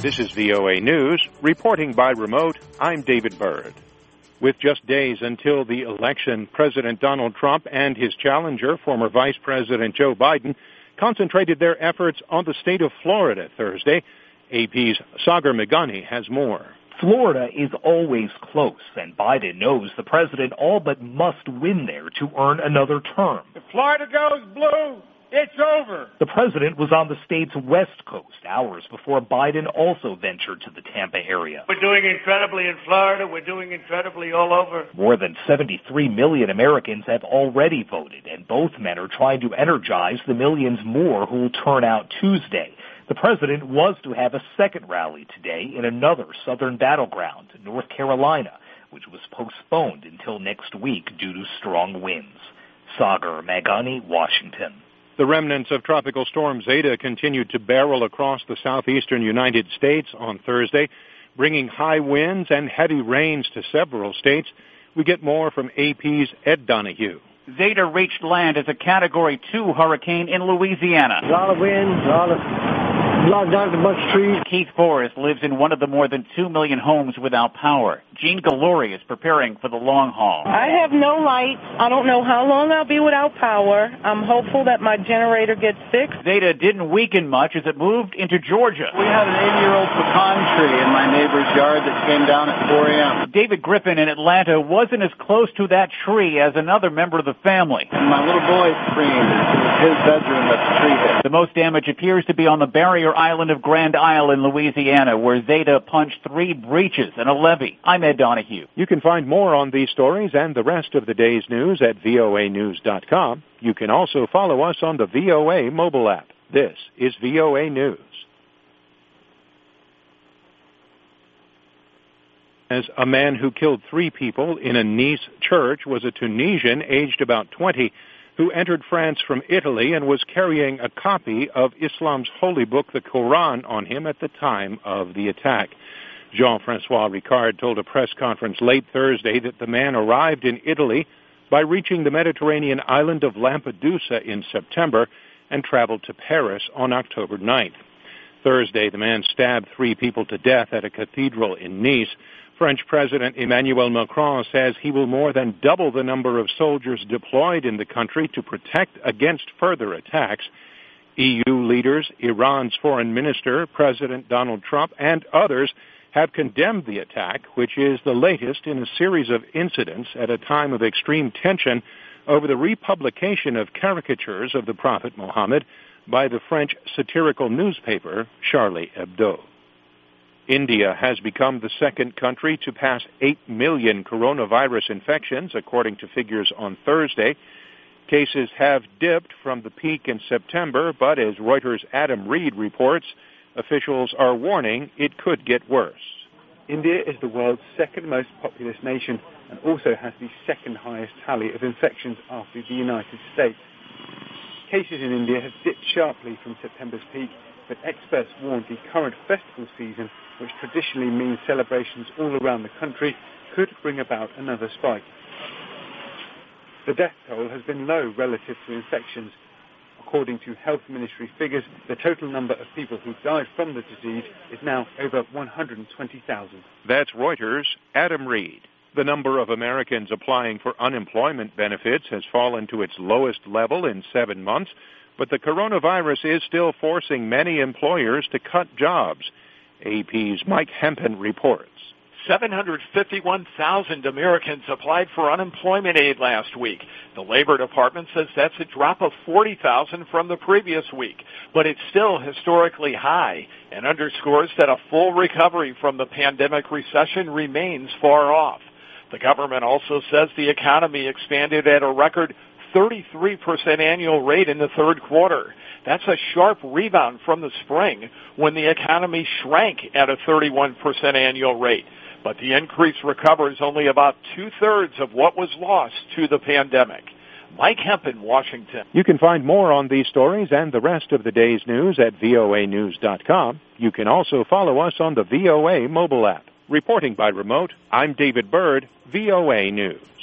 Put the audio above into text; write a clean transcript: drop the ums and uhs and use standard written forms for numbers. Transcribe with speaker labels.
Speaker 1: This is VOA News. Reporting by remote, I'm David Byrd. With just days until the election, President Donald Trump and his challenger, former Vice President Joe Biden, concentrated their efforts on the state of Florida Thursday. AP's Sagar Meghani has more.
Speaker 2: Florida is always close, and Biden knows the president all but must win there to earn another term.
Speaker 3: If Florida goes blue, it's over.
Speaker 2: The president was on the state's west coast hours before Biden also ventured to the Tampa area.
Speaker 3: We're doing incredibly in Florida. We're doing incredibly all over.
Speaker 2: More than 73 million Americans have already voted, and both men are trying to energize the millions more who will turn out Tuesday. The president was to have a second rally today in another southern battleground, North Carolina, which was postponed until next week due to strong winds. Sagar Meghani, Washington.
Speaker 1: The remnants of Tropical Storm Zeta continued to barrel across the southeastern United States on Thursday, bringing high winds and heavy rains to several states. We get more from AP's Ed Donahue.
Speaker 4: Zeta reached land as a Category 2 hurricane in Louisiana.
Speaker 5: A lot of wind, knocked down a bunch of trees.
Speaker 4: Keith Forrest lives in one of the more than 2 million homes without power. Jean Galori is preparing for the long haul.
Speaker 6: I have no lights. I don't know how long I'll be without power. I'm hopeful that my generator gets fixed.
Speaker 4: Zeta didn't weaken much as it moved into Georgia.
Speaker 7: We had an 80-year-old pecan tree in my neighbor's yard that came down at 4 a.m.
Speaker 4: David Griffin in Atlanta wasn't as close to that tree as another member of the family.
Speaker 7: And my little boy screamed. It was his bedroom that the tree hit.
Speaker 4: The most damage appears to be on the barrier island of Grand Isle in Louisiana, where Zeta punched 3 breaches and a levee. I'm Ed Donahue.
Speaker 1: You can find more on these stories and the rest of the day's news at voanews.com. You can also follow us on the VOA mobile app. This is VOA News. As a man who killed 3 people in a Nice church was a Tunisian aged about 20 who entered France from Italy and was carrying a copy of Islam's holy book, the Quran, on him at the time of the attack. Jean-Francois Ricard told a press conference late Thursday that the man arrived in Italy by reaching the Mediterranean island of Lampedusa in September and traveled to Paris on October 9th. Thursday, the man stabbed 3 people to death at a cathedral in Nice. French President Emmanuel Macron says he will more than double the number of soldiers deployed in the country to protect against further attacks. EU leaders, Iran's foreign minister, President Donald Trump, and others have condemned the attack, which is the latest in a series of incidents at a time of extreme tension over the republication of caricatures of the Prophet Muhammad by the French satirical newspaper Charlie Hebdo. India has become the second country to pass 8 million coronavirus infections, according to figures on Thursday. Cases have dipped from the peak in September, but as Reuters' Adam Reed reports, officials are warning it could get worse.
Speaker 8: India is the world's second most populous nation and also has the second highest tally of infections after the United States. Cases in India have dipped sharply from September's peak, but experts warned the current festival season, which traditionally means celebrations all around the country, could bring about another spike. The death toll has been low relative to infections. According to Health Ministry figures, the total number of people who died from the disease is now over 120,000.
Speaker 1: That's Reuters' Adam Reed. The number of Americans applying for unemployment benefits has fallen to its lowest level in 7 months, but the coronavirus is still forcing many employers to cut jobs. AP's Mike Hempen reports.
Speaker 9: 751,000 Americans applied for unemployment aid last week. The Labor Department says that's a drop of 40,000 from the previous week, but it's still historically high and underscores that a full recovery from the pandemic recession remains far off. The government also says the economy expanded at a record 33% annual rate in the third quarter. That's a sharp rebound from the spring when the economy shrank at a 31% annual rate. But the increase recovers only about 2/3 of what was lost to the pandemic. Mike Hempen, Washington.
Speaker 1: You can find more on these stories and the rest of the day's news at voanews.com. You can also follow us on the VOA mobile app. Reporting by remote, I'm David Byrd, VOA News.